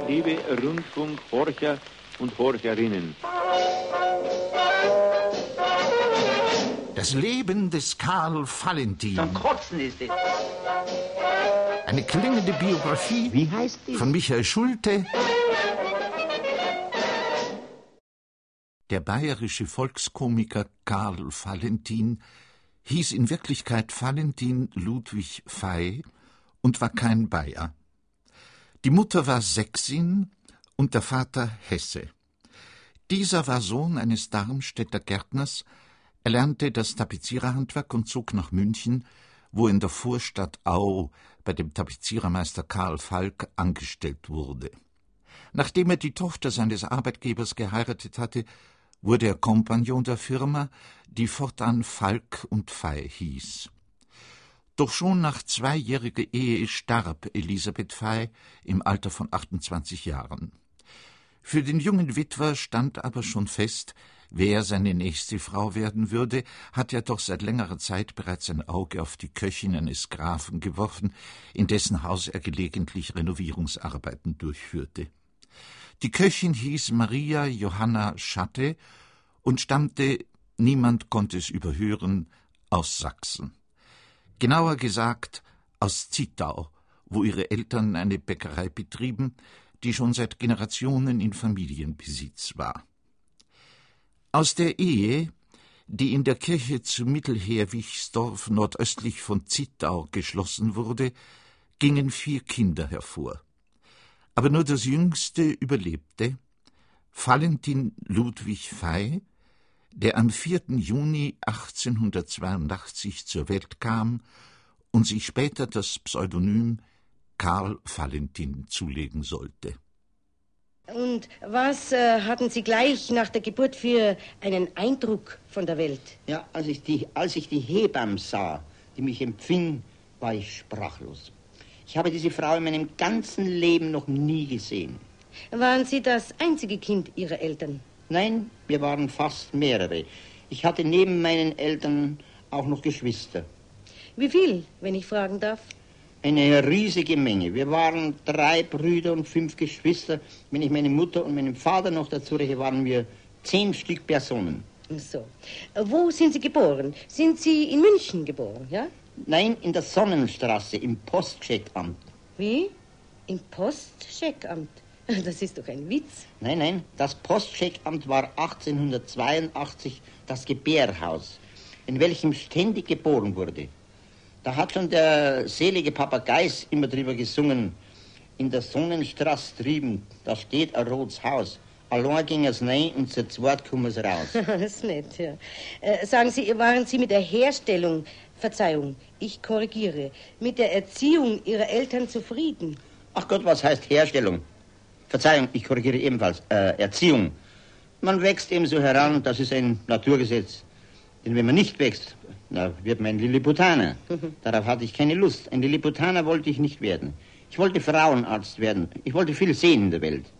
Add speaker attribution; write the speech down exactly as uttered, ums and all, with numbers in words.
Speaker 1: liebe Rundfunkhorcher und Horcherinnen.
Speaker 2: Das Leben des Karl Valentin.
Speaker 3: Zum Kotzen ist es.
Speaker 2: Eine klingende Biografie.
Speaker 3: Wie heißt die?
Speaker 2: Von Michael Schulte. Der bayerische Volkskomiker Karl Valentin hieß in Wirklichkeit Valentin Ludwig Fey und war kein Bayer. Die Mutter war Sächsin und der Vater Hesse. Dieser war Sohn eines Darmstädter Gärtners. Er lernte das Tapeziererhandwerk und zog nach München, wo in der Vorstadt Au bei dem Tapezierermeister Karl Falk angestellt wurde. Nachdem er die Tochter seines Arbeitgebers geheiratet hatte, wurde er Kompagnon der Firma, die fortan Falk und Fey hieß. Doch schon nach zweijähriger Ehe starb Elisabeth Fey im Alter von achtundzwanzig Jahren. Für den jungen Witwer stand aber schon fest, wer seine nächste Frau werden würde, hat ja doch seit längerer Zeit bereits ein Auge auf die Köchin eines Grafen geworfen, in dessen Haus er gelegentlich Renovierungsarbeiten durchführte. Die Köchin hieß Maria Johanna Schatte und stammte, niemand konnte es überhören, aus Sachsen. Genauer gesagt aus Zittau, wo ihre Eltern eine Bäckerei betrieben, die schon seit Generationen in Familienbesitz war. Aus der Ehe, die in der Kirche zu Mittelherwichsdorf nordöstlich von Zittau geschlossen wurde, gingen vier Kinder hervor. Aber nur das jüngste überlebte, Valentin Ludwig Fey, der am vierten Juni achtzehnhundertzweiundachtzig zur Welt kam und sich später das Pseudonym Karl Valentin zulegen sollte.
Speaker 4: Und was äh, hatten Sie gleich nach der Geburt für einen Eindruck von der Welt?
Speaker 3: Ja, als ich die, als ich die Hebamme sah, die mich empfing, war ich sprachlos. Ich habe diese Frau in meinem ganzen Leben noch nie gesehen.
Speaker 4: Waren Sie das einzige Kind Ihrer Eltern?
Speaker 3: Nein, wir waren fast mehrere. Ich hatte neben meinen Eltern auch noch Geschwister.
Speaker 4: Wie viel, wenn ich fragen darf?
Speaker 3: Eine riesige Menge. Wir waren drei Brüder und fünf Geschwister. Wenn ich meine Mutter und meinen Vater noch dazu rechne, waren wir zehn Stück Personen.
Speaker 4: So. Wo sind Sie geboren? Sind Sie in München geboren, ja?
Speaker 3: Nein, in der Sonnenstraße, im Postcheckamt.
Speaker 4: Wie? Im Postcheckamt? Das ist doch ein Witz.
Speaker 3: Nein, nein, das Postcheckamt war achtzehnhundertzweiundachtzig das Gebärhaus, in welchem ständig geboren wurde. Da hat schon der selige Papageis immer drüber gesungen. In der Sonnenstraße drüben, da steht ein rotes Haus. Allein ging es rein und zu zweit kommen es raus.
Speaker 4: Das ist nett, ja. Äh, sagen Sie, waren Sie mit der Herstellung, Verzeihung, ich korrigiere, mit der Erziehung Ihrer Eltern zufrieden?
Speaker 3: Ach Gott, was heißt Herstellung? Verzeihung, ich korrigiere ebenfalls. Äh, Erziehung. Man wächst eben so heran, das ist ein Naturgesetz. Denn wenn man nicht wächst, na, wird man ein Lilliputaner. Darauf hatte ich keine Lust. Ein Lilliputaner wollte ich nicht werden. Ich wollte Frauenarzt werden. Ich wollte viel sehen in der Welt.